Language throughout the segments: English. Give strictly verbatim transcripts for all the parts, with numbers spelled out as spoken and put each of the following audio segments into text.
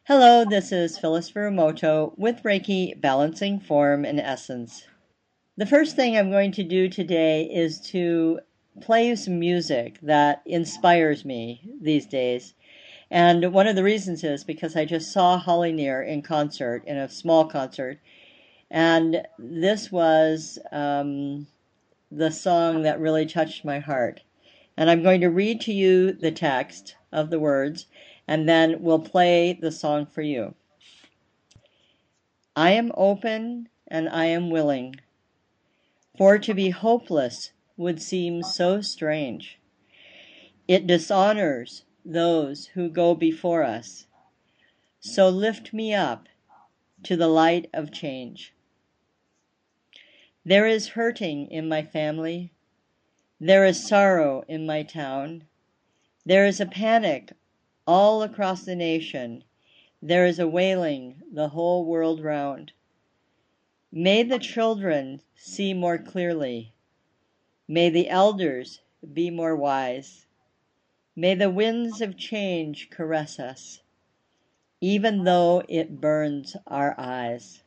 Hello, this is Phyllis Furumoto with Reiki Balancing Form and Essence. The first thing I'm going to do today is to play you some music that inspires me these days. And one of the reasons is because I just saw Holly Near in concert, in a small concert. And this was um, the song that really touched my heart. And I'm going to read to you the text of the words, and then we'll play the song for you. I am open and I am willing, for to be hopeless would seem so strange. It dishonors those who go before us. So lift me up to the light of change. There is hurting in my family. There is sorrow in my town. There is a panic all across the nation. There is a wailing the whole world round. May the children see more clearly. May the elders be more wise. May the winds of change caress us, even though it burns our eyes.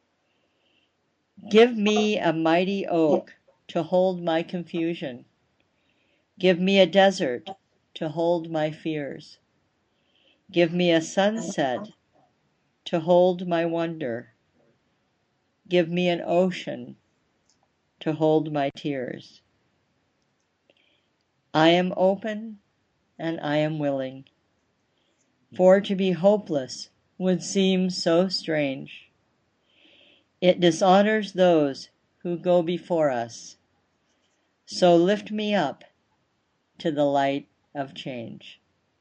Give me a mighty oak to hold my confusion. Give me a desert to hold my fears. Give me a sunset to hold my wonder. Give me an ocean to hold my tears. I am open and I am willing, for to be hopeless would seem so strange. It dishonors those who go before us. So lift me up to the light of change.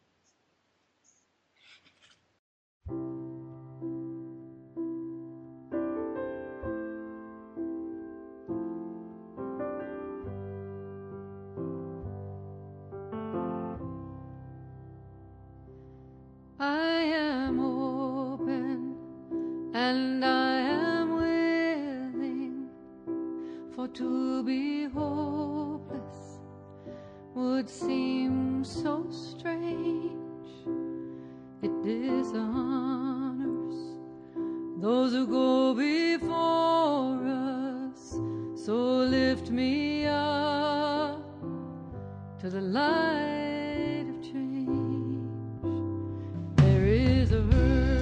I am open and I am willing, for to be hopeless would seem so strange. It dishonors those who go before us. So lift me up to the light of change. There is a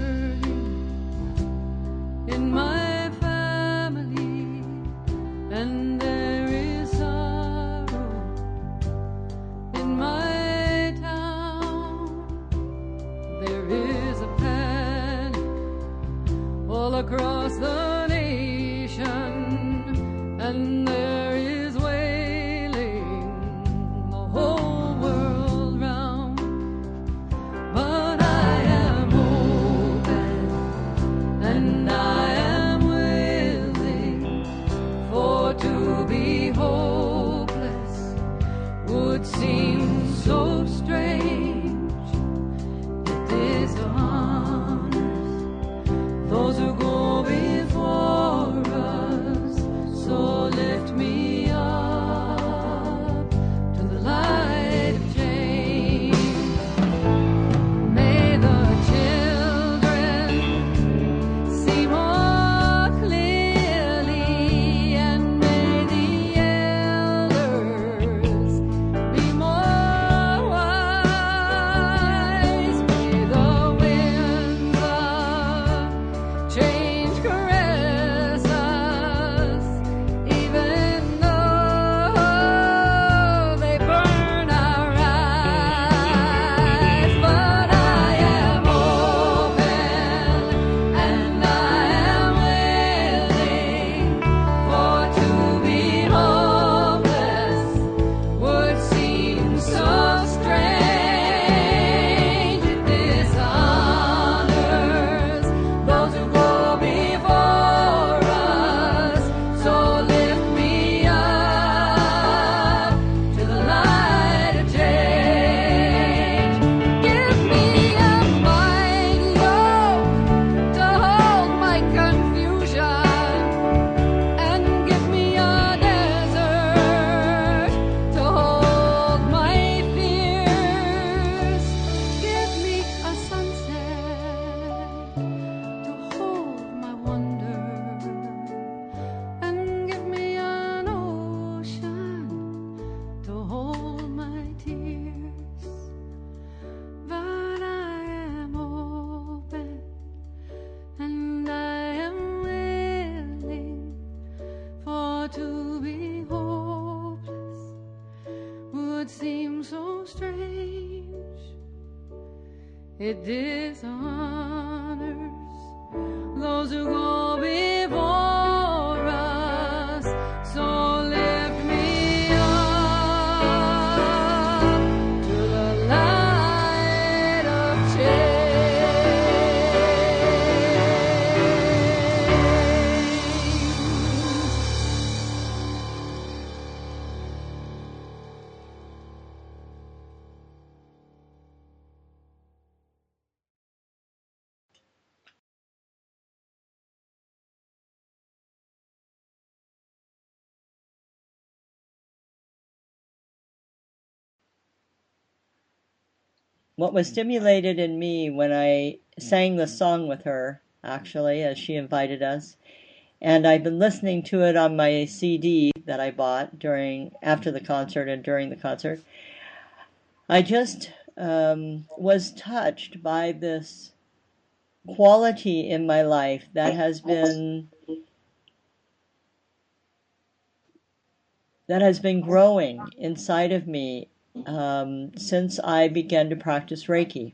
hurting in my family, and there is sorrow in my town. There is a panic all across the nation, and there is wailing the whole world round. But I am open and I am willing, for to be hopeless would seem so strange. It dishonors those who go before us. So lift me up to the light of change. May the children see more clearly, and may the elders be more wise. May the winds of change it dishonors those who go before us. So lift me up to the light of What was stimulated in me when I sang the song with her, actually, as she invited us, and I've been listening to it on my C D that I bought during after the concert and during the concert, I just um, was touched by this quality in my life that has been that has been growing inside of me um, since I began to practice Reiki.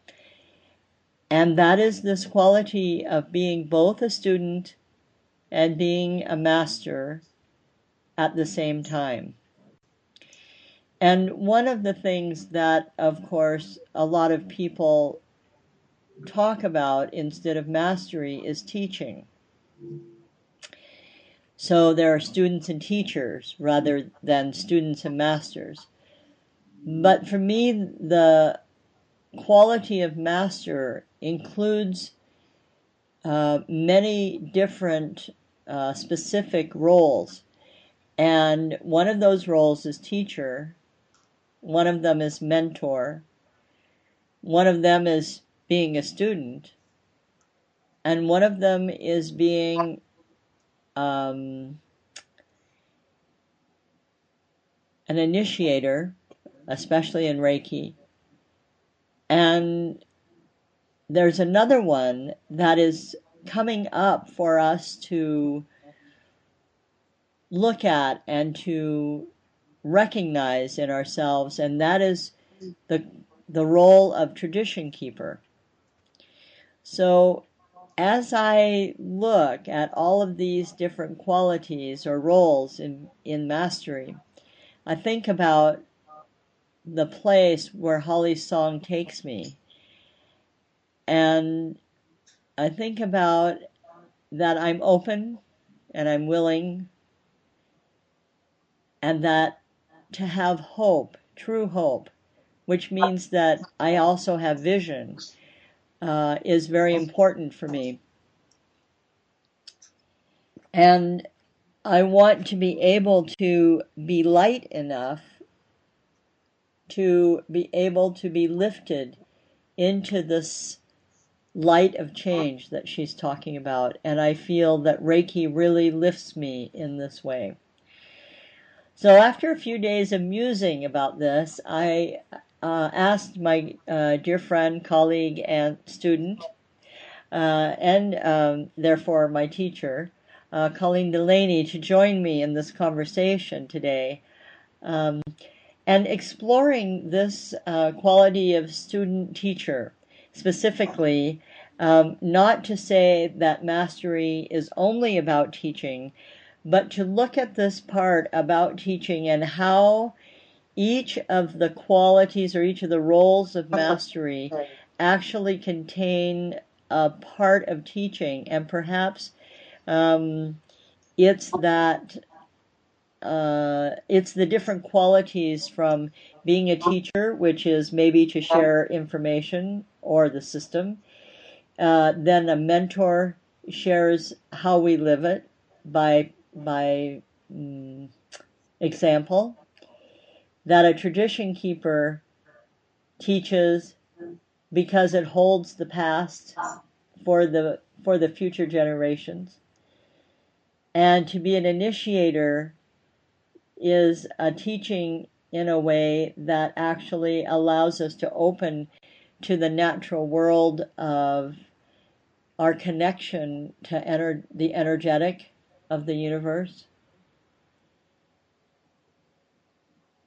And that is this quality of being both a student and being a master at the same time. And one of the things that, of course, a lot of people talk about instead of mastery is teaching. So there are students and teachers rather than students and masters. But for me, the quality of master includes uh, many different uh, specific roles. And one of those roles is teacher. One of them is mentor. One of them is being a student. And one of them is being um, an initiator, especially in Reiki. And there's another one that is coming up for us to look at and to recognize in ourselves, and that is the the role of tradition keeper. So as I look at all of these different qualities or roles in, in mastery, I think about the place where Holly's song takes me. And I think about that I'm open and I'm willing, and that to have hope, true hope, which means that I also have vision, uh, is very important for me. And I want to be able to be light enough to be able to be lifted into this light of change that she's talking about. And I feel that Reiki really lifts me in this way. So after a few days of musing about this, I uh, asked my uh, dear friend, colleague, and student, uh, and um, therefore my teacher, uh, Colleen Delaney, to join me in this conversation today, um, and exploring this uh, quality of student-teacher, specifically, um, not to say that mastery is only about teaching, but to look at this part about teaching and how each of the qualities or each of the roles of mastery actually contain a part of teaching, and perhaps um, it's that uh, it's the different qualities from being a teacher, which is maybe to share information or the system. Uh, then a mentor shares how we live it by by um, example. That a tradition keeper teaches because it holds the past for the for the future generations. And to be an initiator is a teaching in a way that actually allows us to open to the natural world of our connection to ener- the energetic of the universe.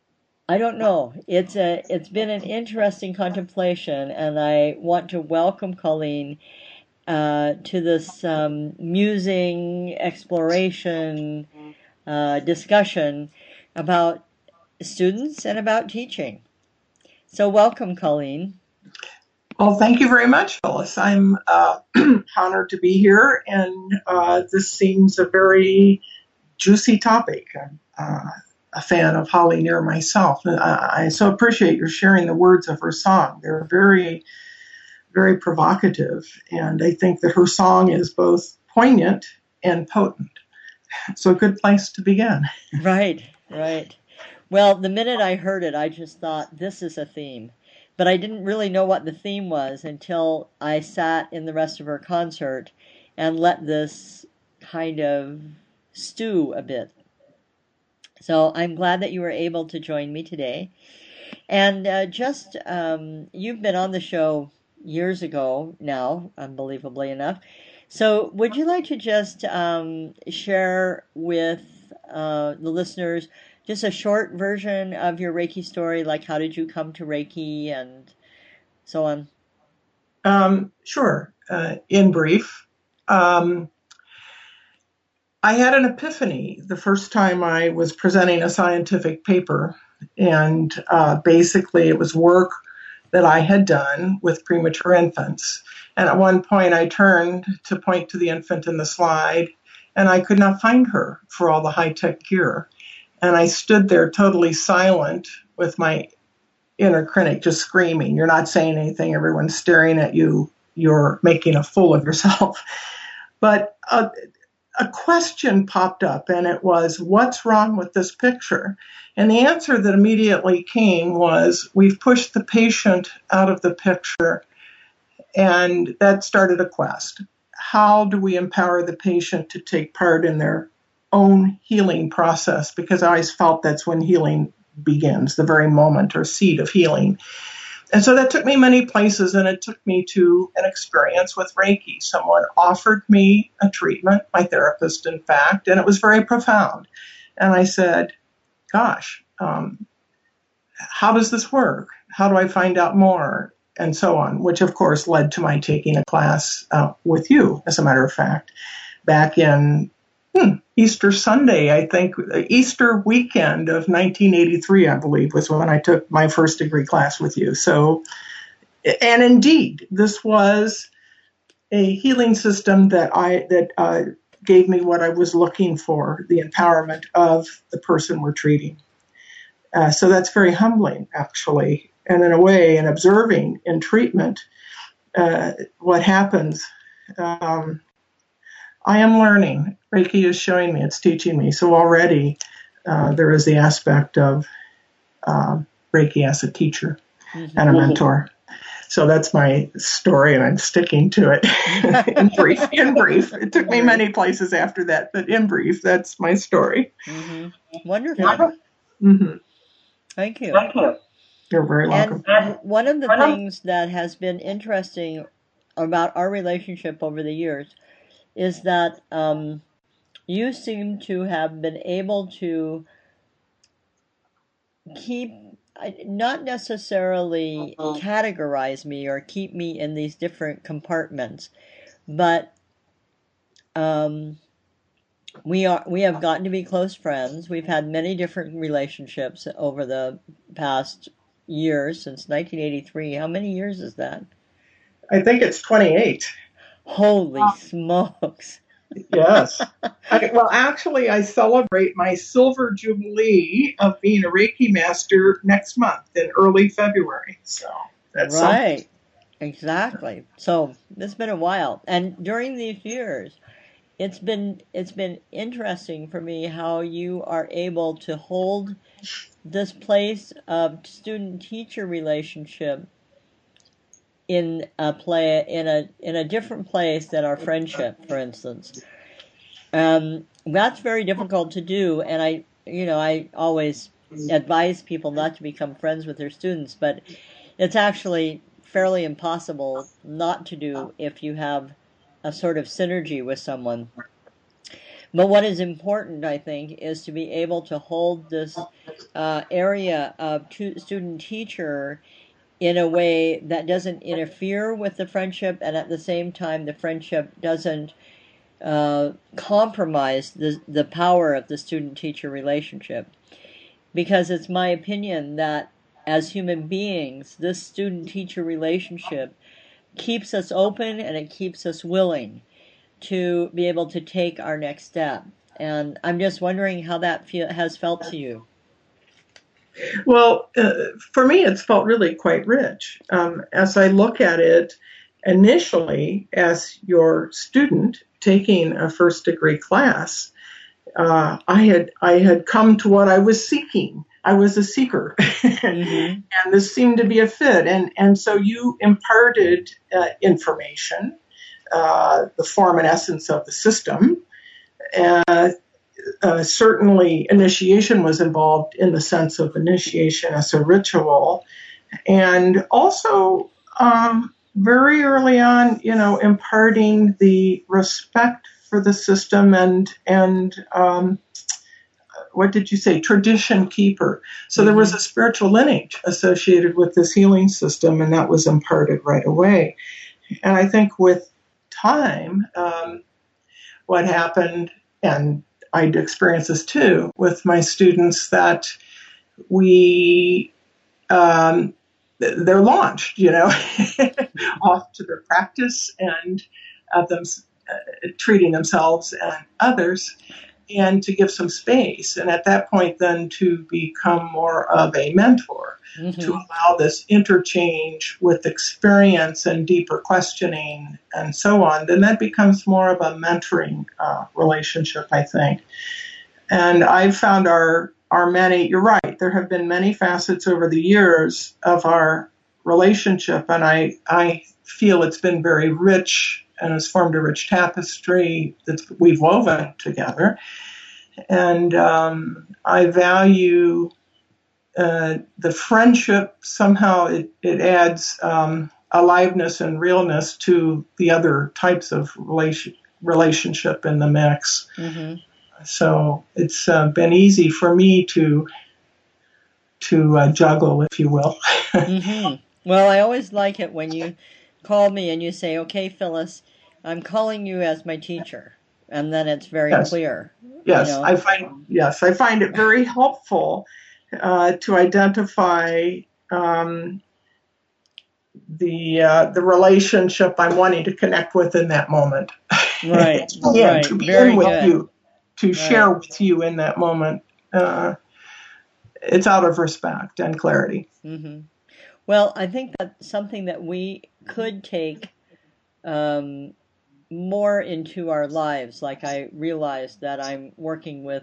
I don't know. It's a it's been an interesting contemplation, and I want to welcome Colleen uh, to this um, musing exploration uh, discussion about students and about teaching. So, welcome, Colleen. Well, thank you very much, Phyllis. I'm uh, honored to be here, and uh, this seems a very juicy topic. I'm uh, a fan of Holly Near myself. And I, I so appreciate your sharing the words of her song. They're very, very provocative, and I think that her song is both poignant and potent. So a good place to begin. Right, right. Well, the minute I heard it, I just thought, this is a theme. But I didn't really know what the theme was until I sat in the rest of her concert and let this kind of stew a bit. So I'm glad that you were able to join me today. And uh, just, um, you've been on the show years ago now, unbelievably enough. So would you like to just um, share with uh, the listeners just a short version of your Reiki story, like how did you come to Reiki and so on? Um, sure. Uh, in brief, um, I had an epiphany the first time I was presenting a scientific paper, and uh, basically it was work that I had done with premature infants. And at one point I turned to point to the infant in the slide, and I could not find her for all the high-tech gear. And I stood there totally silent with my inner critic just screaming, "You're not saying anything, everyone's staring at you, you're making a fool of yourself." But a, a question popped up, and it was, what's wrong with this picture? And the answer that immediately came was, we've pushed the patient out of the picture, and that started a quest. How do we empower the patient to take part in their own healing process? Because I always felt that's when healing begins, the very moment or seed of healing. And so that took me many places, and it took me to an experience with Reiki. Someone offered me a treatment, my therapist, in fact, and it was very profound. And I said, gosh, um, how does this work? How do I find out more? And so on, which of course led to my taking a class uh, with you, as a matter of fact, back in Hmm, Easter Sunday, I think, Easter weekend of nineteen eighty-three, I believe, was when I took my first degree class with you. So, and indeed, this was a healing system that I that uh, gave me what I was looking for, the empowerment of the person we're treating. Uh, so that's very humbling, actually, and in a way, in observing in treatment uh, what happens. Um, I am learning. Reiki is showing me, it's teaching me. So already uh, there is the aspect of uh, Reiki as a teacher mm-hmm. and a mentor. So that's my story, and I'm sticking to it in brief. In brief, it took me many places after that, but in brief, that's my story. Mm-hmm. Wonderful. Mm-hmm. Thank you. Thank you. You're very welcome. And one of the things that has been interesting about our relationship over the years is that um, you seem to have been able to keep, not necessarily categorize me or keep me in these different compartments, but um, we are we have gotten to be close friends. We've had many different relationships over the past years since nineteen eighty-three. How many years is that? I think it's twenty-eight. Holy smokes. Yes. I, well, actually, I celebrate my silver jubilee of being a Reiki master next month in early February. So that's right. Something. Exactly. So it's been a while. And during these years, it's been it's been interesting for me how you are able to hold this place of student-teacher relationship in a play in a in a different place than our friendship, for instance. Um, that's very difficult to do, and I, you know, I always advise people not to become friends with their students, but it's actually fairly impossible not to do if you have a sort of synergy with someone. But what is important, I think, is to be able to hold this uh, area of student-teacher in a way that doesn't interfere with the friendship, and at the same time, the friendship doesn't uh, compromise the, the power of the student-teacher relationship. Because it's my opinion that as human beings, this student-teacher relationship keeps us open and it keeps us willing to be able to take our next step. And I'm just wondering how that feel, has felt to you. Well, uh, for me, it's felt really quite rich. Um, as I look at it initially as your student taking a first degree class, uh, I had I had come to what I was seeking. I was a seeker, mm-hmm. and this seemed to be a fit. And, and so you imparted uh, information, uh, the form and essence of the system. Uh, uh, certainly, initiation was involved in the sense of initiation as a ritual. And also, um, very early on, you know, imparting the respect for the system and, and um, what did you say, tradition keeper. So mm-hmm. there was a spiritual lineage associated with this healing system, and that was imparted right away. And I think with time, um, what happened, and I'd experienced this too with my students, that we, um, they're launched, you know, off to their practice and of them uh, treating themselves and others, and to give some space. And at that point, then to become more of a mentor, mm-hmm. to allow this interchange with experience and deeper questioning and so on, then that becomes more of a mentoring uh, relationship, I think. And I've found our, our many, you're right, there have been many facets over the years of our relationship, and I, I feel it's been very rich and has formed a rich tapestry that we've woven together. And um, I value uh, the friendship. Somehow it, it adds um, aliveness and realness to the other types of relation, relationship in the mix. Mm-hmm. So it's uh, been easy for me to to uh, juggle, if you will. mm-hmm. Well, I always like it when you call me and you say, "Okay, Phyllis, I'm calling you as my teacher," and then it's very yes. clear. Yes, you know? I find yes, I find it very helpful uh, to identify um, the uh, the relationship I'm wanting to connect with in that moment. Right, yeah, right. To be very in with good. you, to right. share with you in that moment. Uh, it's out of respect and clarity. Mm-hmm. Well, I think that's something that we could take um, more into our lives. Like I realized that I'm working with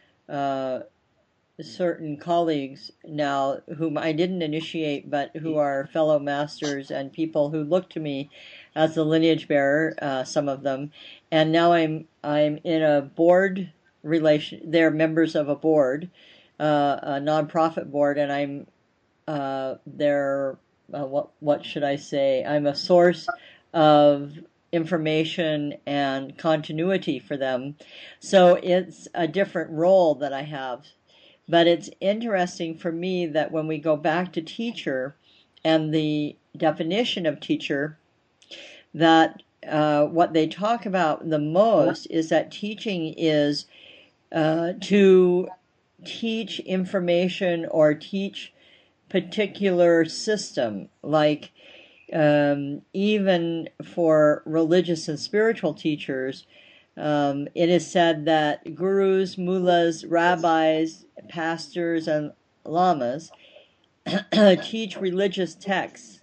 uh, certain colleagues now whom I didn't initiate, but who are fellow masters and people who look to me as the lineage bearer, uh, some of them. And now I'm I'm in a board relation. They're members of a board, uh, a nonprofit board, and I'm uh, their uh, what what should I say? I'm a source of information and continuity for them. So it's a different role that I have. But it's interesting for me that when we go back to teacher and the definition of teacher, that uh, what they talk about the most is that teaching is uh, to teach information or teach particular system, like Um, even for religious and spiritual teachers, um, it is said that gurus, mullahs, rabbis, pastors, and lamas teach religious texts.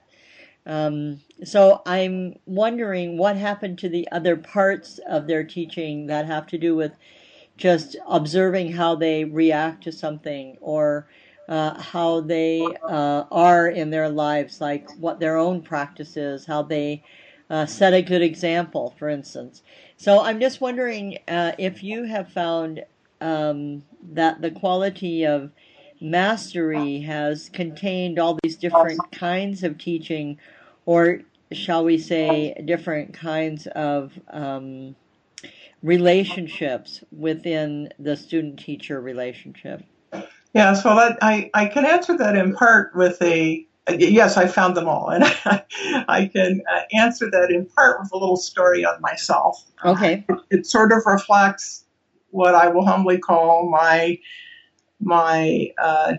Um, so I'm wondering what happened to the other parts of their teaching that have to do with just observing how they react to something, or Uh, how they uh, are in their lives, like what their own practice is, how they uh, set a good example, for instance. So I'm just wondering uh, if you have found um, that the quality of mastery has contained all these different kinds of teaching, or shall we say different kinds of um, relationships within the student-teacher relationship? Yeah, so that I, I can answer that in part with a yes, I found them all, and I, I can uh, answer that in part with a little story on myself. Okay. Uh, it, it sort of reflects what I will humbly call my my uh,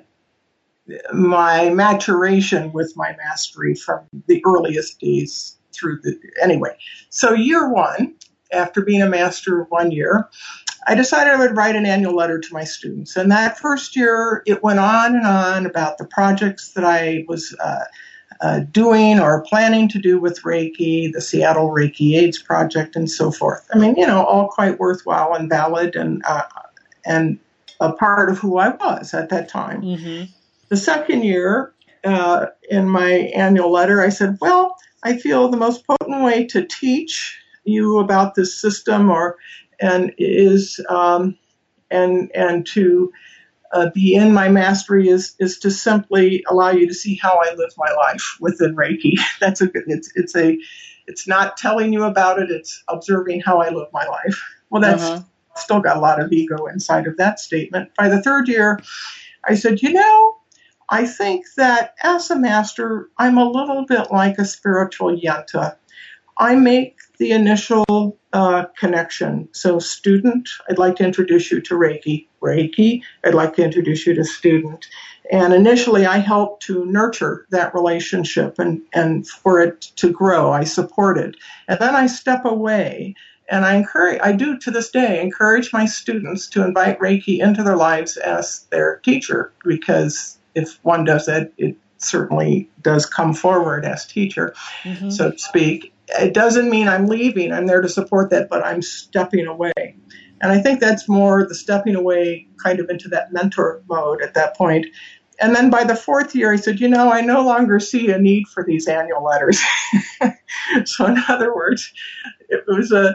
my maturation with my mastery from the earliest days through the anyway. So year one, after being a master one year, I decided I would write an annual letter to my students. And that first year, it went on and on about the projects that I was uh, uh, doing or planning to do with Reiki, the Seattle Reiki AIDS Project, and so forth. I mean, you know, all quite worthwhile and valid and uh, and a part of who I was at that time. Mm-hmm. The second year, uh, in my annual letter, I said, well, I feel the most potent way to teach you about this system or and is um, and and to uh, be in my mastery is is to simply allow you to see how I live my life within Reiki. That's a good. It's it's a it's not telling you about it. It's observing how I live my life. Well, that's Uh-huh. still got a lot of ego inside of that statement. By the third year, I said, you know, I think that as a master, I'm a little bit like a spiritual yenta. I make the initial uh, connection. So student, I'd like to introduce you to Reiki. Reiki, I'd like to introduce you to student. And initially, I help to nurture that relationship and, and for it to grow. I support it. And then I step away and I encourage, I do to this day, encourage my students to invite Reiki into their lives as their teacher, because if one does that, it certainly does come forward as teacher, Mm-hmm. so to speak. It doesn't mean I'm leaving. I'm there to support that, but I'm stepping away. And I think that's more the stepping away kind of into that mentor mode at that point. And then by the fourth year, I said, you know, I no longer see a need for these annual letters. So in other words, it was a,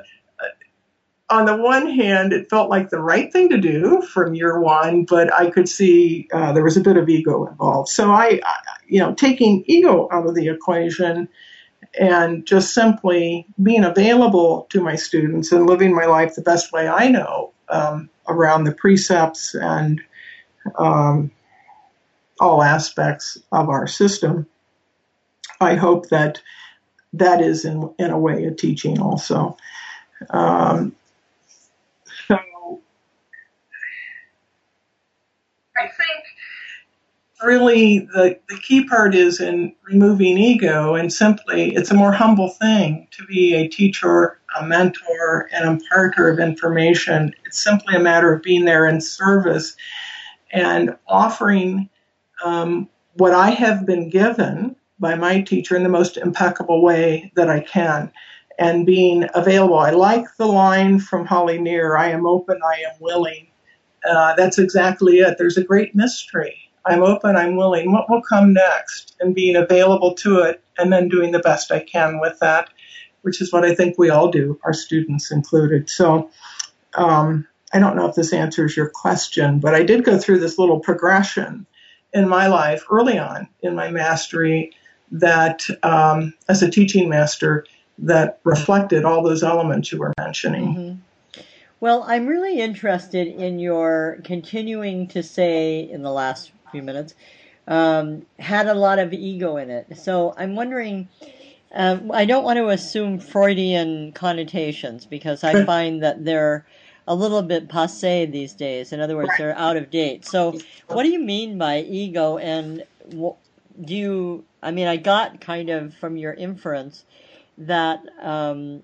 on the one hand, it felt like the right thing to do from year one, but I could see uh, there was a bit of ego involved. So I, I, you know, taking ego out of the equation and just simply being available to my students and living my life the best way I know um, around the precepts and um, all aspects of our system. I hope that that is in, in a way a teaching also. Um, so I think really the, the key part is in removing ego, and simply it's a more humble thing to be a teacher, a mentor, an imparter of information. It's simply a matter of being there in service and offering um, what I have been given by my teacher in the most impeccable way that I can, and being available. I like the line from Holly Near, I am open, I am willing. Uh, that's exactly it. There's a great mystery. I'm open, I'm willing. What will come next? And being available to it, and then doing the best I can with that, which is what I think we all do, our students included. So um, I don't know if this answers your question, but I did go through this little progression in my life early on in my mastery that, um, as a teaching master, that reflected all those elements you were mentioning. Mm-hmm. Well, I'm really interested in your continuing to say in the last few minutes, um, had a lot of ego in it. So I'm wondering, um, I don't want to assume Freudian connotations, because I find that they're a little bit passé these days. In other words, they're out of date. So what do you mean by ego? And do you, I mean, I got kind of from your inference that um,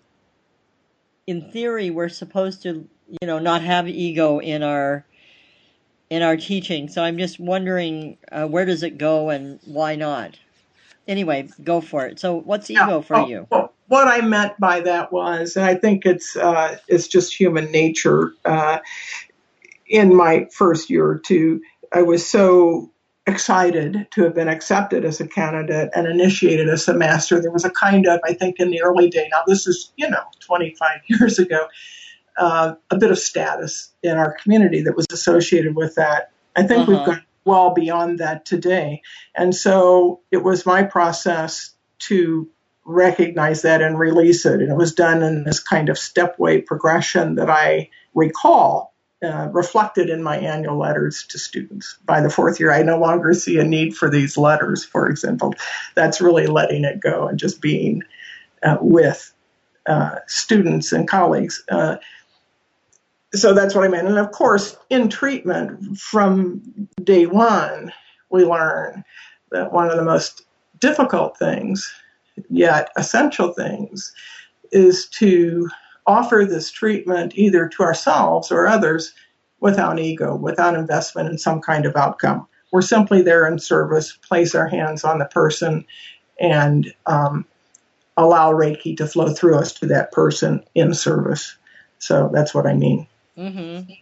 in theory we're supposed to, you know, not have ego in our in our teaching. So I'm just wondering, uh, where does it go and why not? Anyway, go for it. So what's ego Yeah. for Oh, you? well, what I meant by that was, and I think it's uh, it's just human nature. Uh, in my first year or two, I was so excited to have been accepted as a candidate and initiated as a master. There was a kind of, I think in the early day, now this is, you know, twenty-five years ago, uh, a bit of status in our community that was associated with that. I think Uh-huh. we've gone well beyond that today. And so it was my process to recognize that and release it. And it was done in this kind of stepway progression that I recall uh, reflected in my annual letters to students. By the fourth year, I no longer see a need for these letters, for example. That's really letting it go and just being uh, with uh, students and colleagues. Uh, so that's what I meant. And of course, in treatment, from day one, we learn that one of the most difficult things, yet essential things, is to offer this treatment either to ourselves or others without ego, without investment in some kind of outcome. We're simply there in service, place our hands on the person, and um, allow Reiki to flow through us to that person in service. So that's what I mean. Mm-hmm.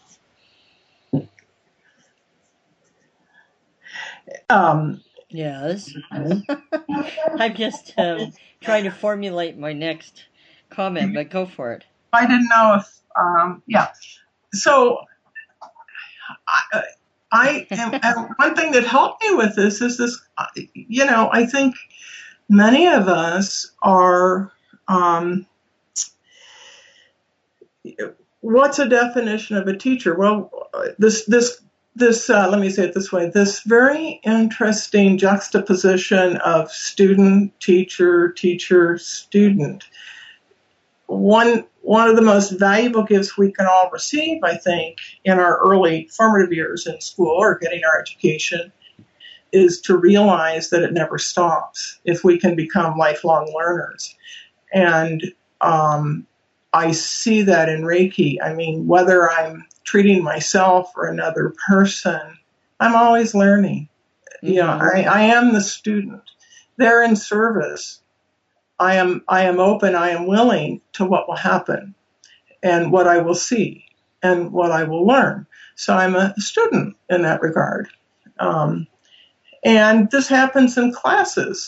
Um, Yes. I'm just um, trying to formulate my next comment, but go for it. I didn't know if, um, yeah. So I, I am, and one thing that helped me with this is this, you know, I think many of us are, um, what's a definition of a teacher? Well, this, this, this, uh, let me say it this way, this very interesting juxtaposition of student, teacher, teacher, student. One, one of the most valuable gifts we can all receive, I think, in our early formative years in school or getting our education is to realize that it never stops if we can become lifelong learners. And um, I see that in Reiki. I mean, whether I'm treating myself or another person, I'm always learning. Mm-hmm. You know, I, I am the student. They're in service. I am I am open, I am willing to what will happen and what I will see and what I will learn. So I'm a student in that regard. Um, and this happens in classes.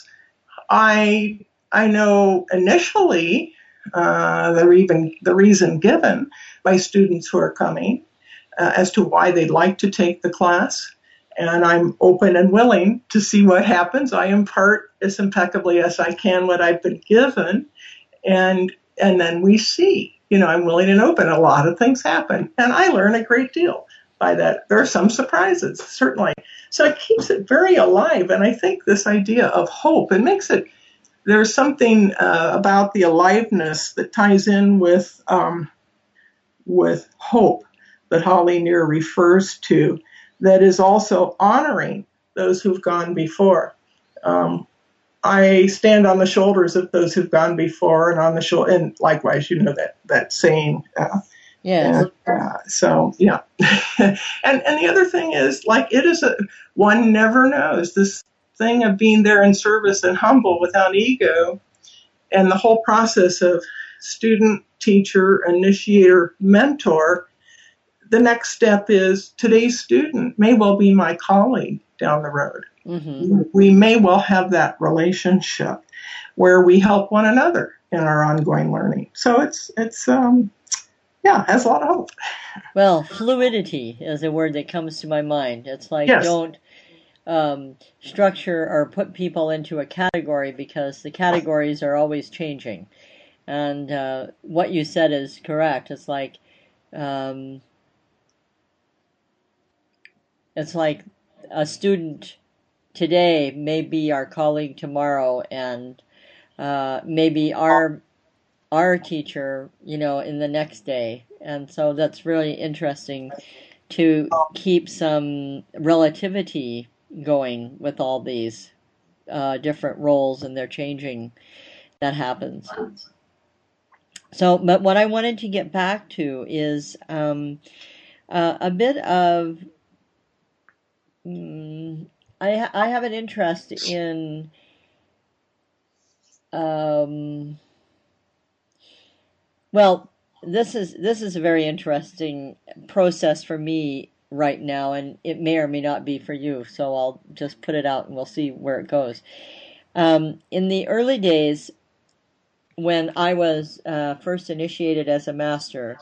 I I know initially uh, the, even, the reason given by students who are coming uh, as to why they'd like to take the class. And I'm open and willing to see what happens. I impart as impeccably as I can what I've been given. And and then we see, you know, I'm willing and open. A lot of things happen. And I learn a great deal by that. There are some surprises, certainly. So it keeps it very alive. And I think this idea of hope, it makes it, there's something uh, about the aliveness that ties in with, um, with hope that Holly Near refers to, that is also honoring those who've gone before. Um, I stand on the shoulders of those who've gone before, and on the shoulder, and likewise, you know that that saying. Uh, yeah. Uh, so yeah, and and the other thing is, like, it is a one never knows this thing of being there in service and humble without ego, and the whole process of student, teacher, initiator, mentor. The next step is today's student may well be my colleague down the road. Mm-hmm. We may well have that relationship where we help one another in our ongoing learning. So it's, it's um, yeah, has a lot of hope. Well, fluidity is a word that comes to my mind. It's like, yes. Don't um, structure or put people into a category because the categories are always changing. And uh, what you said is correct. It's like, um, It's like a student today may be our colleague tomorrow, and uh, maybe our our teacher, you know, in the next day. And so that's really interesting to keep some relativity going with all these uh, different roles and their changing that happens. So, but what I wanted to get back to is um, uh, a bit of I I have an interest in um, well, this is this is a very interesting process for me right now, and it may or may not be for you. So I'll just put it out, and we'll see where it goes. Um, in the early days, when I was uh, first initiated as a master,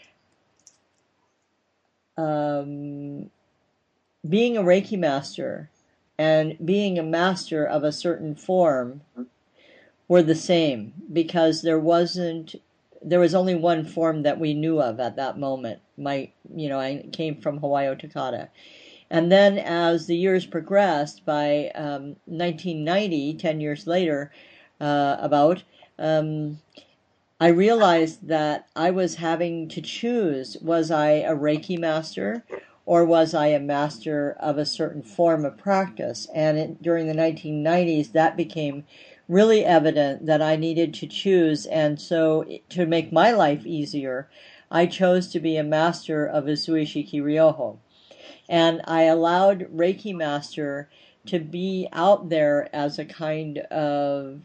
um. being a Reiki master and being a master of a certain form were the same because there wasn't there was only one form that we knew of at that moment. My you know I came from Hawaii Takata. And then as the years progressed, by um, nineteen ninety, ten years later, uh, about, um, I realized that I was having to choose, was I a Reiki master or was I a master of a certain form of practice? And it, during the nineteen nineties, that became really evident that I needed to choose. And so to make my life easier, I chose to be a master of Usui Shiki Ryoho. And I allowed Reiki Master to be out there as a kind of,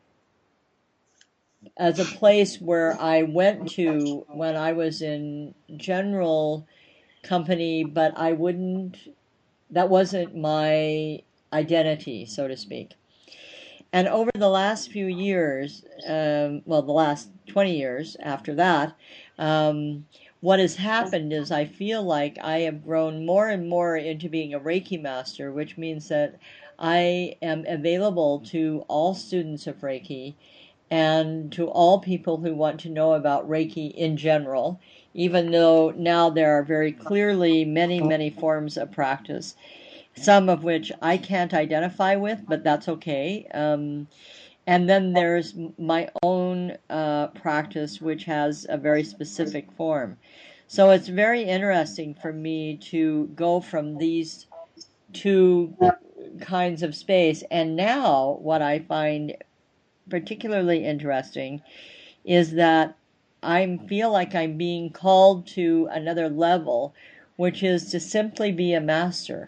as a place where I went to when I was in general company, but I wouldn't, that wasn't my identity, so to speak. And over the last few years, um, well, the last twenty years after that, um, what has happened is I feel like I have grown more and more into being a Reiki master, which means that I am available to all students of Reiki and to all people who want to know about Reiki in general, even though now there are very clearly many, many forms of practice, some of which I can't identify with, but that's okay. Um, and then there's my own uh, practice, which has a very specific form. So it's very interesting for me to go from these two kinds of space. And now what I find particularly interesting is that I feel like I'm being called to another level, which is to simply be a master.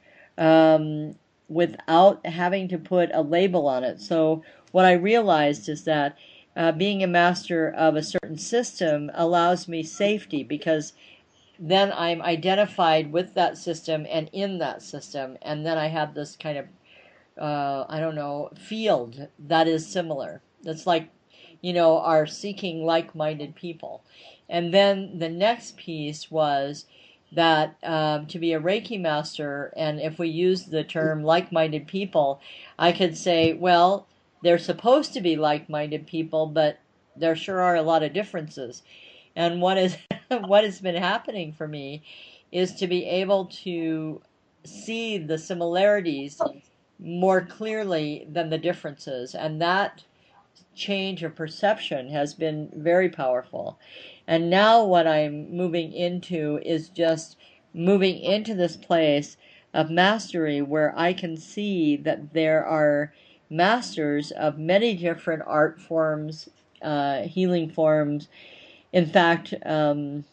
Um, without having to put a label on it. So what I realized is that uh, being a master of a certain system allows me safety because then I'm identified with that system and in that system, and then I have this kind of, uh, I don't know, field that is similar. That's like, you know, are seeking like-minded people. And then the next piece was that um, to be a Reiki master, and if we use the term like-minded people, I could say, well, they're supposed to be like-minded people, but there sure are a lot of differences. And what is what has been happening for me is to be able to see the similarities more clearly than the differences, and that change of perception has been very powerful. And now what I'm moving into is just moving into this place of mastery where I can see that there are masters of many different art forms, uh, healing forms. In fact, um,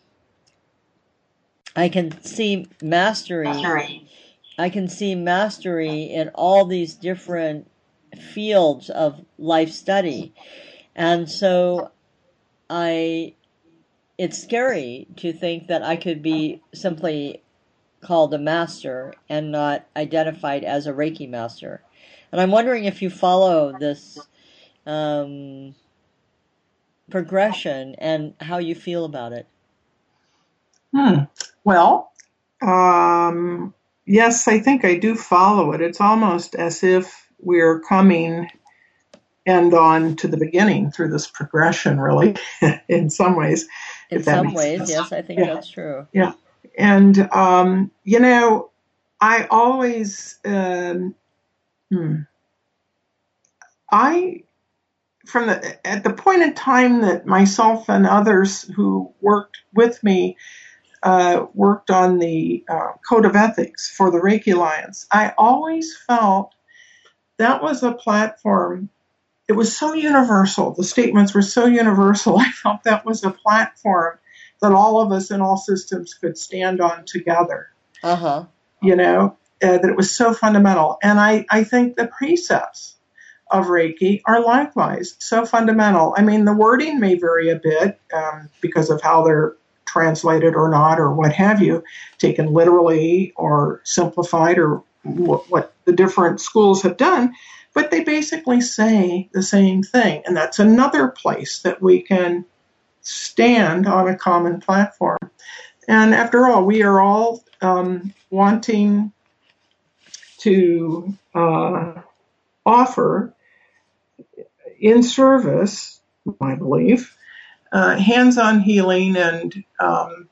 I can see mastery. I can see mastery in all these different fields of life study. And so I it's scary to think that I could be simply called a master and not identified as a Reiki master. And I'm wondering if you follow this um, progression and how you feel about it. Hmm. Well, um, yes, I think I do follow it. It's almost as if we're coming end on to the beginning through this progression, really, in some ways. In some ways, sense. Yes, I think yeah. that's true. Yeah. And, um, you know, I always, um, hmm, I, from the, at the point in time that myself and others who worked with me uh, worked on the uh, Code of Ethics for the Reiki Alliance, I always felt that was a platform. It was so universal. The statements were so universal. I felt that was a platform that all of us in all systems could stand on together. Uh-huh. You know, uh, that it was so fundamental. And I, I think the precepts of Reiki are likewise so fundamental. I mean, the wording may vary a bit um, because of how they're translated or not, or what have you, taken literally or simplified, or what, what the different schools have done. But they basically say the same thing. And that's another place that we can stand on a common platform. And after all, we are all um, wanting to uh, offer, in service, my belief, uh, hands-on healing and um,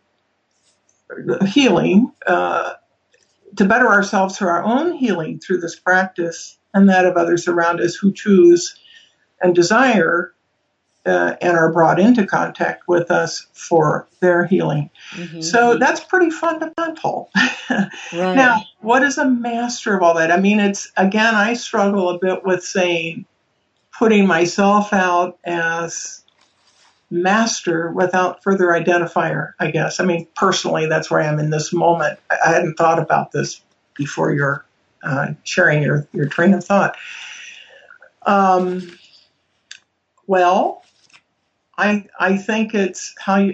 healing uh, to better ourselves through our own healing through this practice and that of others around us who choose and desire uh, and are brought into contact with us for their healing. Mm-hmm. So that's pretty fundamental. Right. Now, what is a master of all that? I mean, it's, again, I struggle a bit with saying, putting myself out as master without further identifier, I guess. I mean, personally, that's where I am in this moment. I hadn't thought about this before you're uh, sharing your, your train of thought. Um, well, I I think it's how you,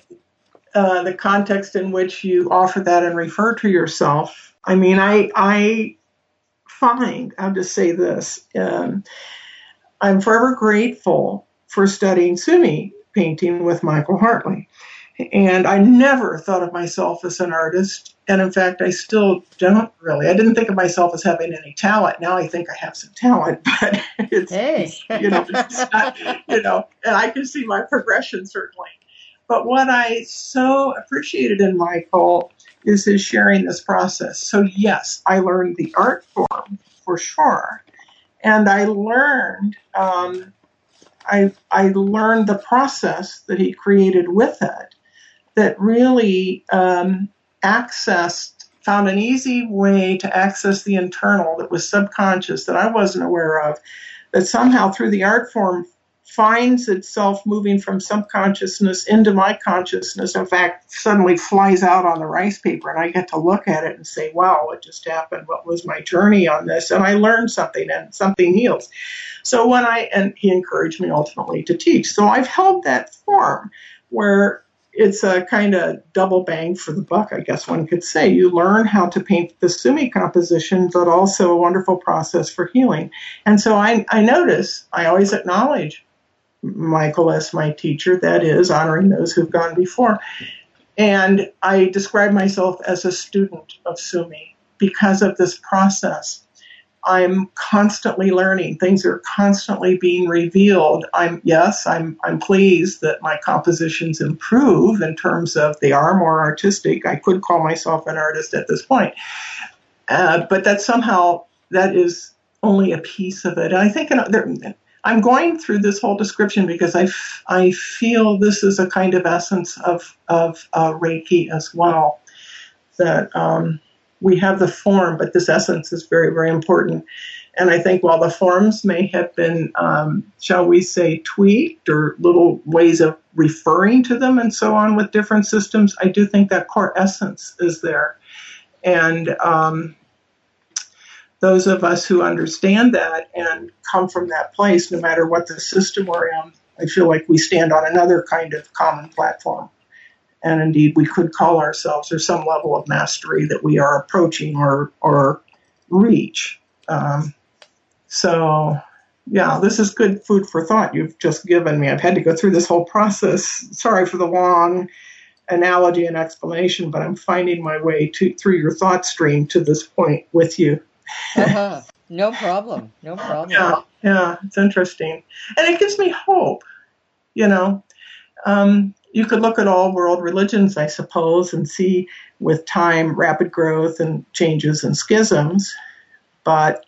uh, the context in which you offer that and refer to yourself. I mean, I I find, I'll just say this, um, I'm forever grateful for studying Sumi painting with Michael Hartley. And I never thought of myself as an artist. And in fact, I still don't really. I didn't think of myself as having any talent. Now I think I have some talent, but it's, hey. you know, it's not, you know, and I can see my progression certainly. But what I so appreciated in Michael is his sharing this process. So yes, I learned the art form for sure. And I learned, um, I, I learned the process that he created with it that really um, accessed, found an easy way to access the internal that was subconscious that I wasn't aware of, that somehow through the art form finds itself moving from subconsciousness into my consciousness. In fact, suddenly flies out on the rice paper, and I get to look at it and say, wow, what just happened? What was my journey on this? And I learned something, and something heals. So when I, and he encouraged me ultimately to teach. So I've held that form where it's a kind of double bang for the buck, I guess one could say. You learn how to paint the Sumi composition, but also a wonderful process for healing. And so I, I notice, I always acknowledge Michael as my teacher, that is, honoring those who've gone before. And I describe myself as a student of Sumi because of this process. I'm constantly learning. Things are constantly being revealed. I'm yes, I'm I'm pleased that my compositions improve in terms of they are more artistic. I could call myself an artist at this point, uh, but that somehow that is only a piece of it. And I think there, I'm going through this whole description because I, f- I feel this is a kind of essence of of uh, Reiki as well. That um, we have the form, but this essence is very, very important. And I think while the forms may have been, um, shall we say, tweaked or little ways of referring to them and so on with different systems, I do think that core essence is there. And um, those of us who understand that and come from that place, no matter what the system we're in, I feel like we stand on another kind of common platform. And indeed, we could call ourselves, or some level of mastery that we are approaching or or reach. Um, so, yeah, this is good food for thought you've just given me. I've had to go through this whole process. Sorry for the long analogy and explanation, but I'm finding my way to through your thought stream to this point with you. Uh-huh. No problem. No problem. Yeah, yeah, it's interesting. And it gives me hope, you know. Um, you could look at all world religions, I suppose, and see with time rapid growth and changes and schisms. But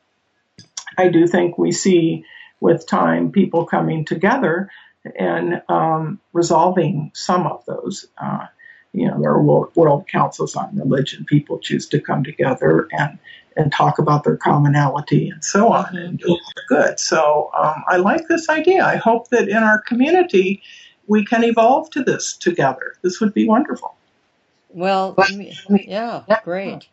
I do think we see with time people coming together and um, resolving some of those. Uh, you know, there are world, world councils on religion. People choose to come together and, and talk about their commonality and so on, mm-hmm. and do good. So um, I like this idea. I hope that in our community we can evolve to this together. This would be wonderful. Well, yeah, great.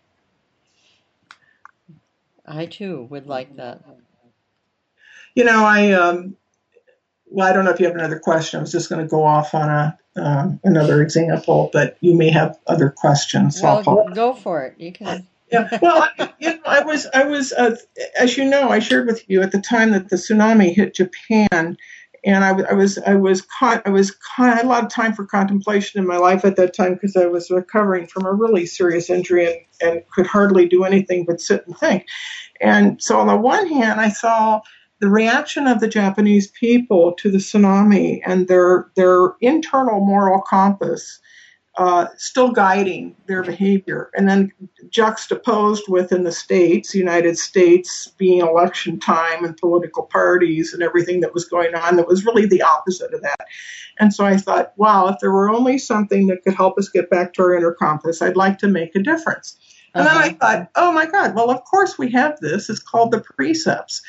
I too would like that. You know, I um, well, I don't know if you have another question. I was just going to go off on a um, another example, but you may have other questions. Well, so go for it. You can. Yeah. Well, I, you know, I was, I was, uh, as you know, I shared with you at the time that the tsunami hit Japan. And I, I was, I was caught, I was caught, I had a lot of time for contemplation in my life at that time because I was recovering from a really serious injury and, and could hardly do anything but sit and think. And so on the one hand, I saw the reaction of the Japanese people to the tsunami and their their internal moral compass uh, still guiding their behavior, and then juxtaposed with in the States, United States being election time and political parties and everything that was going on that was really the opposite of that. And so I thought, wow, if there were only something that could help us get back to our inner compass, I'd like to make a difference. And uh-huh. then I thought, oh my God, well, of course we have this. It's called the precepts.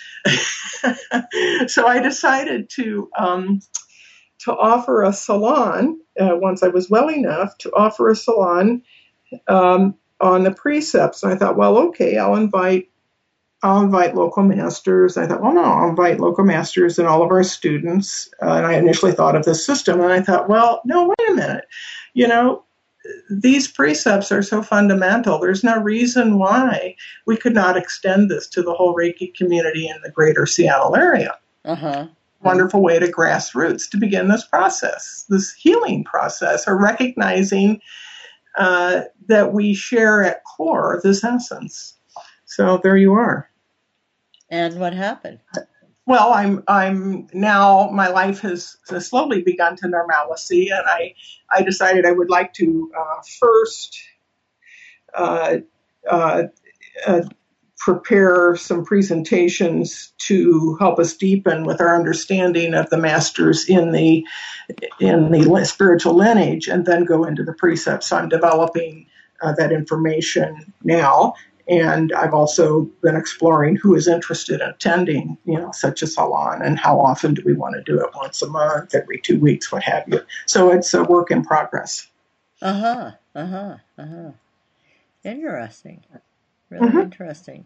So I decided to um, to offer a salon, uh, once I was well enough, to offer a salon um, on the precepts. And I thought, well, okay, I'll invite I'll invite local masters. I thought, well, no, I'll invite local masters and all of our students. Uh, and I initially thought of this system, and I thought, well, no, wait a minute. You know, these precepts are so fundamental. There's no reason why we could not extend this to the whole Reiki community in the greater Seattle area. Uh-huh. Wonderful way to grassroots to begin this process, this healing process, or recognizing uh, that we share at core this essence. So there you are. And what happened? Well, I'm I'm now my life has, has slowly begun to normalcy, and I I decided I would like to uh, first uh, uh, uh, prepare some presentations to help us deepen with our understanding of the masters in the in the spiritual lineage, and then go into the precepts. So I'm developing uh, that information now. And I've also been exploring who is interested in attending, you know, such a salon, and how often do we want to do it? Once a month, every two weeks, what have you. So it's a work in progress. Uh-huh, uh-huh, uh-huh. Interesting. Really mm-hmm. interesting.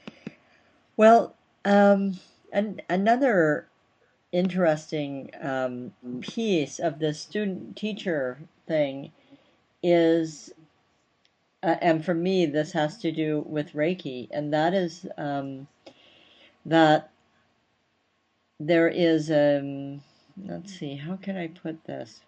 Well, um, an, another interesting um, piece of the student-teacher thing is... Uh, and for me, this has to do with Reiki, and that is um, that there is, um, let's see, how can I put this?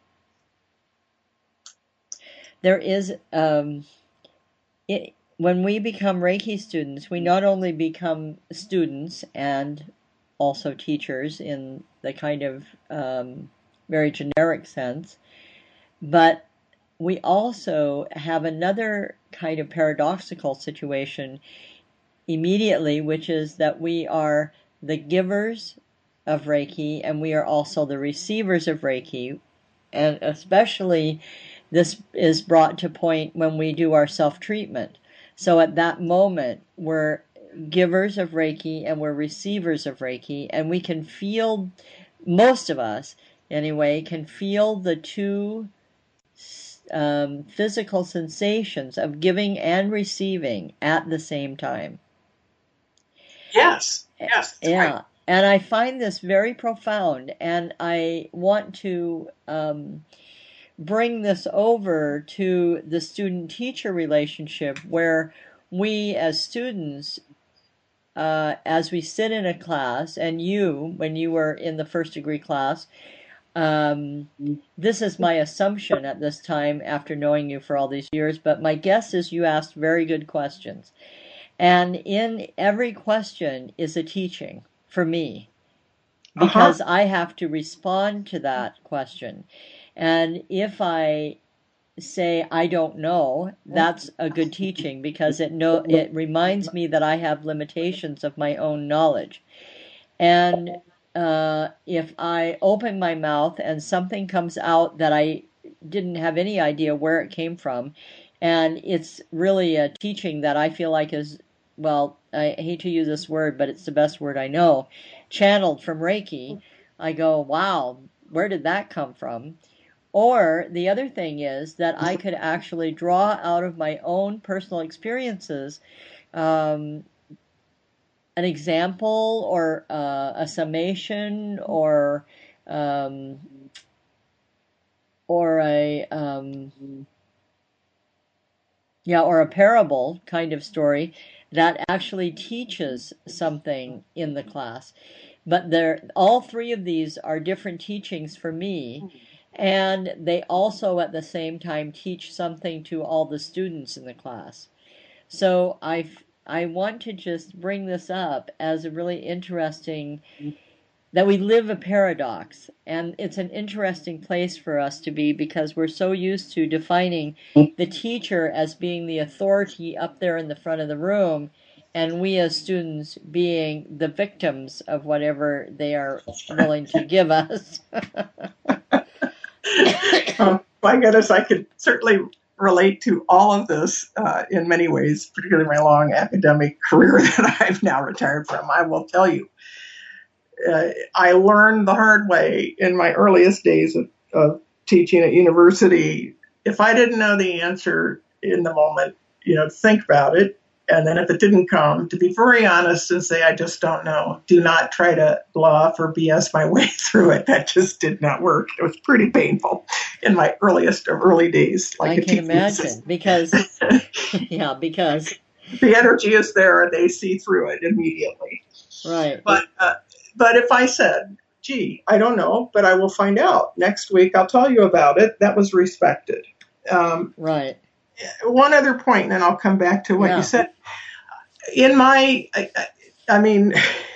There is, um, it, when we become Reiki students, we not only become students and also teachers in the kind of um, very generic sense, but we also have another kind of paradoxical situation immediately, which is that we are the givers of Reiki and we are also the receivers of Reiki. And especially this is brought to point when we do our self-treatment. So at that moment, we're givers of Reiki and we're receivers of Reiki, and we can feel, most of us anyway, can feel the two Um, physical sensations of giving and receiving at the same time. Yes, yes. Yeah, right. And I find this very profound, and I want to um, bring this over to the student-teacher relationship, where we as students, uh, as we sit in a class, and you, when you were in the first degree class, Um, this is my assumption at this time after knowing you for all these years, but my guess is you asked very good questions. And in every question is a teaching for me, because uh-huh. I have to respond to that question. And if I say I don't know, that's a good teaching, because it no, it reminds me that I have limitations of my own knowledge. And Uh, if I open my mouth and something comes out that I didn't have any idea where it came from, and it's really a teaching that I feel like is, well, I hate to use this word, but it's the best word I know, channeled from Reiki, I go, wow, where did that come from? Or the other thing is that I could actually draw out of my own personal experiences um, an example or uh, a summation or um, or a um, yeah or a parable kind of story that actually teaches something in the class. But there, all three of these are different teachings for me, and they also at the same time teach something to all the students in the class. So I I want to just bring this up as a really interesting, that we live a paradox, and it's an interesting place for us to be because we're so used to defining the teacher as being the authority up there in the front of the room, and we as students being the victims of whatever they are willing to give us. Oh, my goodness, I could certainly relate to all of this uh, in many ways, particularly my long academic career that I've now retired from. I will tell you, uh, I learned the hard way in my earliest days of, of teaching at university. If I didn't know the answer in the moment, you know, think about it. And then if it didn't come, to be very honest and say, I just don't know. Do not try to bluff or B S my way through it. That just did not work. It was pretty painful in my earliest of early days. Like I can imagine because, yeah, because the energy is there and they see through it immediately. Right. But, uh, but if I said, gee, I don't know, but I will find out. Next week, I'll tell you about it. That was respected. Um, right. One other point, and then I'll come back to what yeah. you said. In my, I, I mean,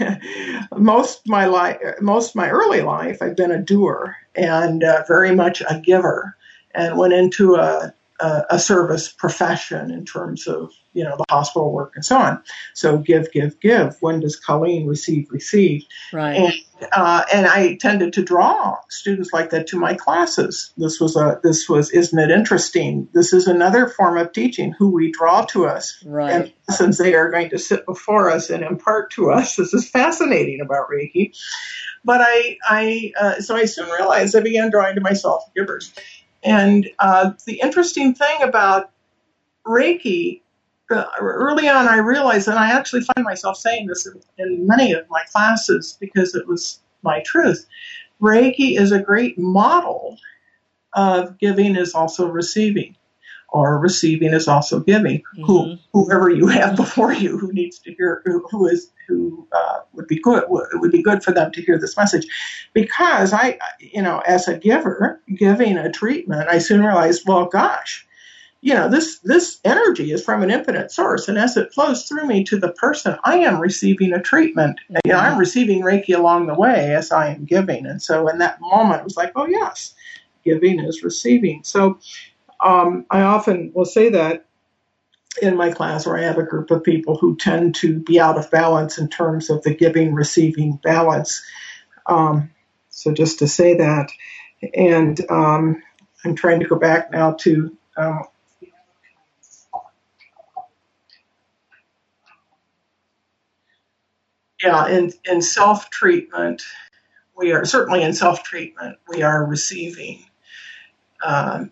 most my life, most my early life, I've been a doer and uh, very much a giver, and went into a, a a service profession in terms of, you know, the hospital work and so on. So give, give, give. When does Colleen receive, receive? Right. And uh, and I tended to draw students like that to my classes. This was a this was isn't it interesting? This is another form of teaching. Who we draw to us, right? And lessons they are going to sit before us and impart to us. This is fascinating about Reiki. But I I uh, so I soon realized I began drawing to myself givers. And uh, the interesting thing about Reiki, uh, early on I realized, and I actually find myself saying this in, in many of my classes because it was my truth, Reiki is a great model of giving is also receiving, or receiving is also giving. Mm-hmm. Who, whoever you have before you who needs to hear, who, who is who uh, would be good, it would be good for them to hear this message, because I, you know, as a giver, giving a treatment, I soon realized, well, gosh, you know, this this energy is from an infinite source, and as it flows through me to the person, I am receiving a treatment. Mm-hmm. You know, I'm receiving Reiki along the way as I am giving, and so in that moment, it was like, oh yes, giving is receiving. So um, I often will say that in my class, where I have a group of people who tend to be out of balance in terms of the giving-receiving balance. Um, so just to say that, and um, I'm trying to go back now to um, yeah, in, in self-treatment, we are certainly in self-treatment, we are receiving, um,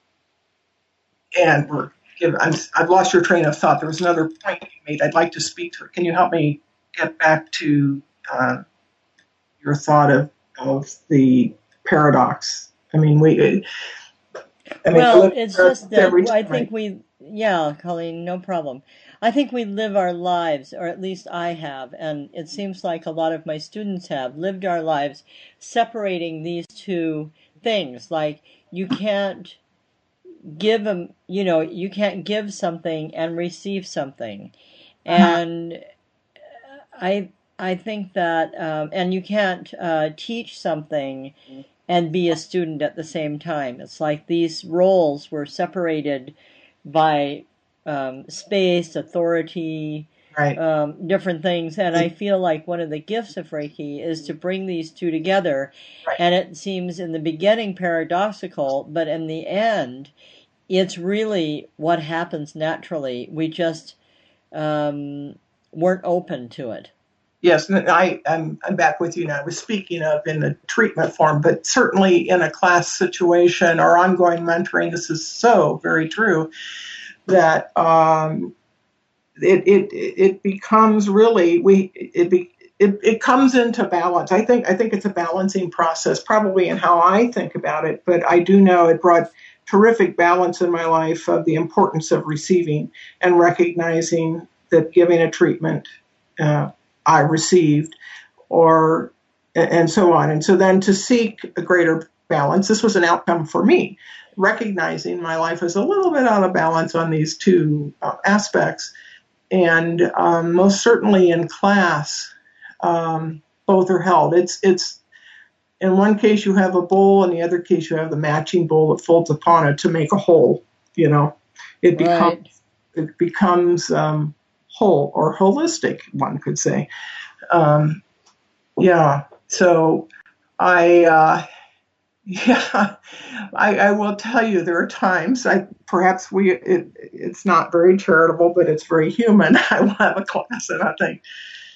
and we're Give, I'm, I've lost your train of thought. There was another point you made. I'd like to speak to it. Can you help me get back to uh, your thought of, of the paradox? I mean, we. I mean, well, it's just that every, I think we. Yeah, Colleen, no problem. I think we live our lives, or at least I have, and it seems like a lot of my students have lived our lives separating these two things. Like you can't give them, you know, you can't give something and receive something. And I I think that, um, and you can't uh, teach something and be a student at the same time. It's like these roles were separated by um, space, authority, right. um, different things. And I feel like one of the gifts of Reiki is to bring these two together. Right. And it seems in the beginning paradoxical, but in the end, it's really what happens naturally. We just um, weren't open to it. Yes, I, I'm, I'm back with you now. I was speaking of in the treatment form, but certainly in a class situation or ongoing mentoring, this is so very true that um, it, it it becomes really we it be, it it comes into balance. I think I think it's a balancing process, probably in how I think about it. But I do know it brought terrific balance in my life of the importance of receiving and recognizing that giving a treatment uh, I received, or and so on. And so then to seek a greater balance, this was an outcome for me, recognizing my life is a little bit out of balance on these two uh, aspects, and um, most certainly in class, um, both are held. It's it's in one case you have a bowl, in the other case you have the matching bowl that folds upon it to make a whole. You know, it becomes Right. it becomes um, whole or holistic, one could say. Um, yeah. So I. Uh, Yeah, I, I will tell you there are times I perhaps we it, it's not very charitable, but it's very human. I will have a class and I think,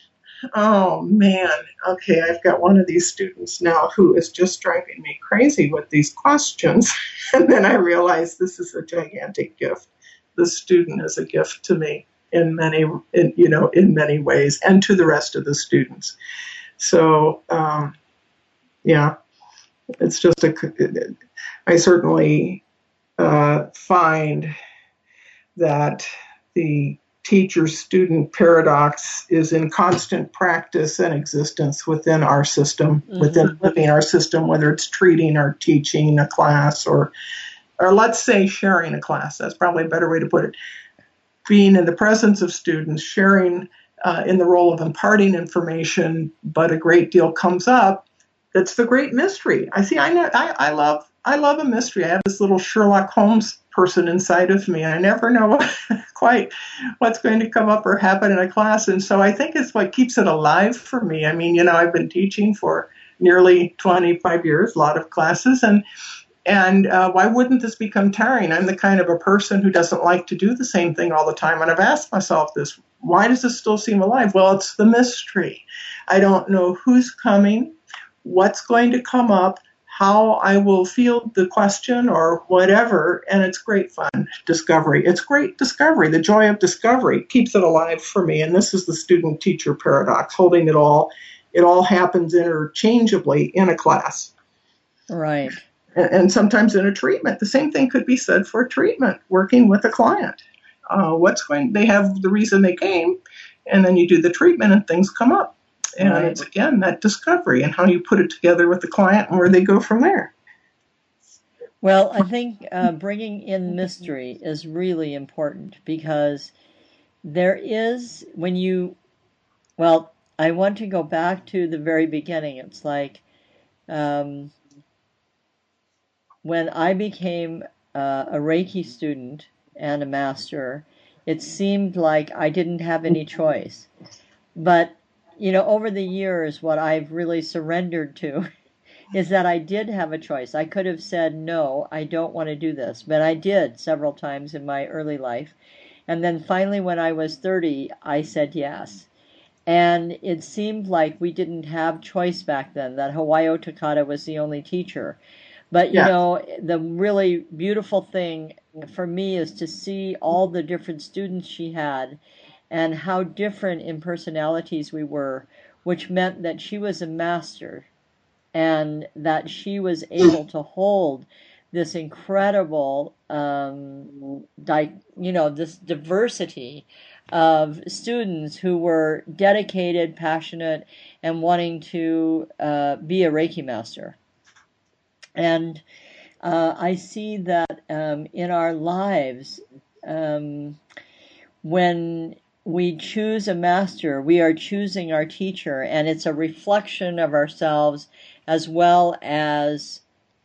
oh man, okay, I've got one of these students now who is just driving me crazy with these questions, and then I realize this is a gigantic gift. The student is a gift to me in many, in, you know, in many ways, and to the rest of the students. So, um, yeah. It's just a, I certainly uh, find that the teacher-student paradox is in constant practice and existence within our system, Mhm. within living our system, whether it's treating or teaching a class or, or let's say sharing a class. That's probably a better way to put it. Being in the presence of students, sharing uh, in the role of imparting information, but a great deal comes up. That's the great mystery. I see. I know. I, I love. I love a mystery. I have this little Sherlock Holmes person inside of me, and I never know quite what's going to come up or happen in a class. And so I think it's what keeps it alive for me. I mean, you know, I've been teaching for nearly twenty-five years, a lot of classes, and and uh, why wouldn't this become tiring? I'm the kind of a person who doesn't like to do the same thing all the time, and I've asked myself this: why does this still seem alive? Well, it's the mystery. I don't know who's coming, what's going to come up, how I will field the question or whatever, and it's great fun, discovery. It's great discovery. The joy of discovery keeps it alive for me, and this is the student-teacher paradox, holding it all. It all happens interchangeably in a class. Right. And, and sometimes in a treatment. The same thing could be said for treatment, working with a client. Uh, what's going? They have the reason they came, and then you do the treatment and things come up. And Right. it's, again, that discovery and how you put it together with the client and where they go from there. Well, I think uh, bringing in mystery is really important because there is, when you, well, I want to go back to the very beginning. It's like um, when I became uh, a Reiki student and a master, it seemed like I didn't have any choice. But you know, over the years, what I've really surrendered to is that I did have a choice. I could have said, no, I don't want to do this, but I did several times in my early life. And then finally, when I was thirty, I said yes. And it seemed like we didn't have choice back then, that Hawayo Takata was the only teacher. But, you Yeah. know, the really beautiful thing for me is to see all the different students she had and how different in personalities we were, which meant that she was a master and that she was able to hold this incredible, um, di- you know, this diversity of students who were dedicated, passionate, and wanting to uh, be a Reiki master. And uh, I see that um, in our lives, um, when we choose a master, we are choosing our teacher, and it's a reflection of ourselves as well as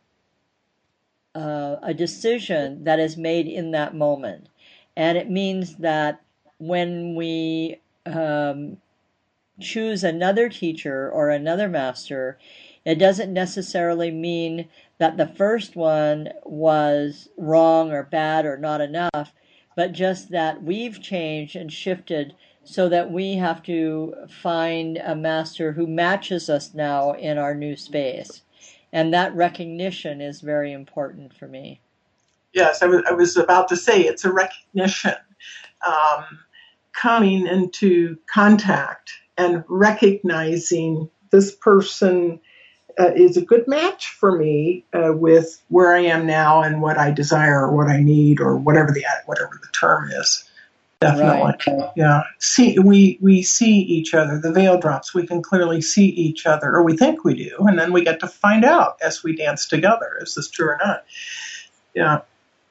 uh, a decision that is made in that moment. And it means that when we um, choose another teacher or another master, it doesn't necessarily mean that the first one was wrong or bad or not enough, but just that we've changed and shifted so that we have to find a master who matches us now in our new space. And that recognition is very important for me. Yes, I was, I was about to say it's a recognition, um, coming into contact and recognizing this person uh, is a good match for me uh, with where I am now and what I desire or what I need or whatever the whatever the term is. Definitely, Right. yeah. See, we we see each other. The veil drops. We can clearly see each other, or we think we do, and then we get to find out as we dance together, is this true or not? Yeah.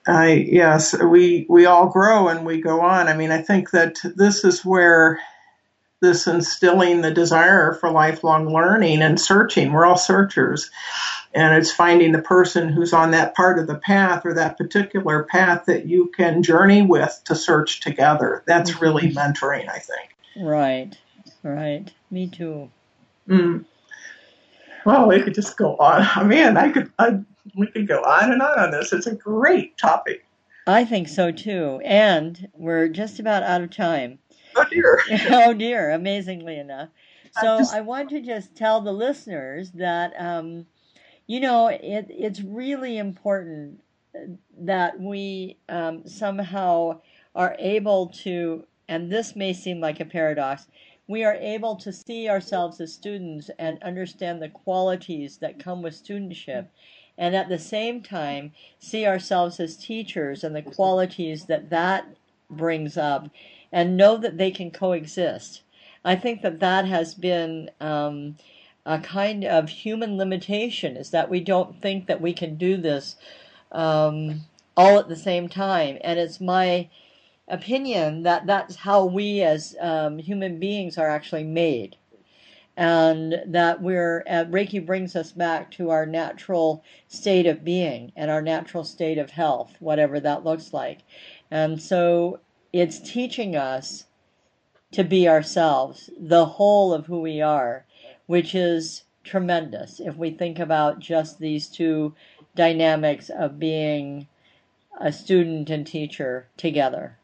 I yes, we we all grow and we go on. I mean, I think that this is where this instilling the desire for lifelong learning and searching. We're all searchers, and it's finding the person who's on that part of the path or that particular path that you can journey with to search together. That's really mentoring, I think. Right, right. Me too. Mm. Well, we could just go on. I mean, I could. I, we could go on and on on this. It's a great topic. I think so too. And we're just about out of time. Oh dear. Oh dear, amazingly enough. I So just I want to just tell the listeners that, um, you know, it, it's really important that we um, somehow are able to, and this may seem like a paradox, we are able to see ourselves as students and understand the qualities that come with studentship, and at the same time see ourselves as teachers and the qualities that that brings up, and know that they can coexist. I think that that has been um, a kind of human limitation, is that we don't think that we can do this um, all at the same time. And it's my opinion that that's how we as um, human beings are actually made. And that we're, uh, Reiki brings us back to our natural state of being and our natural state of health, whatever that looks like. And so it's teaching us to be ourselves, the whole of who we are, which is tremendous if we think about just these two dynamics of being a student and teacher together.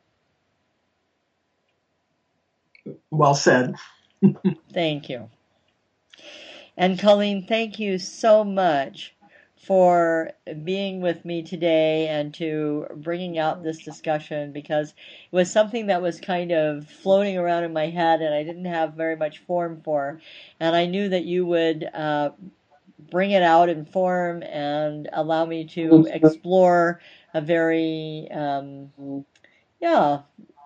well said. Thank you. And Colleen, thank you so much for being with me today and to bringing out this discussion, because it was something that was kind of floating around in my head and I didn't have very much form for. And I knew that you would uh, bring it out in form and allow me to explore a very, um, yeah,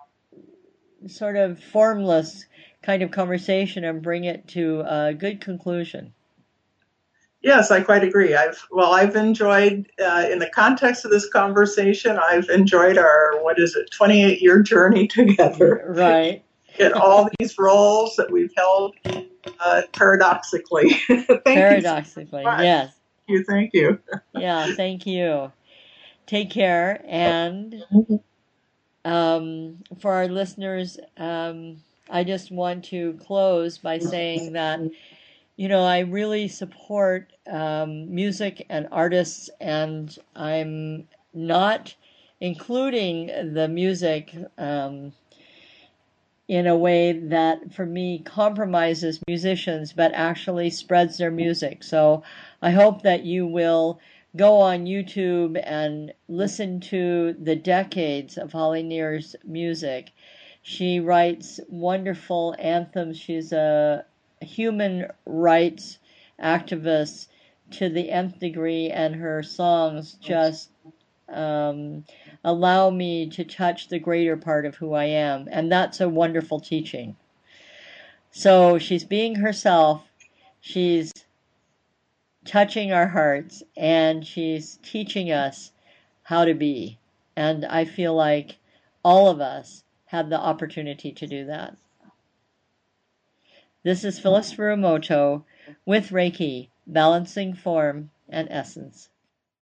sort of formless kind of conversation and bring it to a good conclusion. Yes, I quite agree. I've well, I've enjoyed uh, in the context of this conversation. I've enjoyed our what is it, twenty-eight year journey together. Right. In all these roles that we've held, uh, paradoxically. Thank Paradoxically, you so much. yes. Thank you. Thank you. Yeah, thank you. Take care. And um, for our listeners, um, I just want to close by saying that, you know, I really support um, music and artists, and I'm not including the music um, in a way that, for me, compromises musicians, but actually spreads their music. So I hope that you will go on YouTube and listen to the decades of Holly Near's music. She writes wonderful anthems. She's a human rights activist to the nth degree, and her songs just um, allow me to touch the greater part of who I am. And that's a wonderful teaching. So she's being herself. She's touching our hearts, and she's teaching us how to be. And I feel like all of us have the opportunity to do that. This is Phyllis Furumoto with Reiki, Balancing Form and Essence.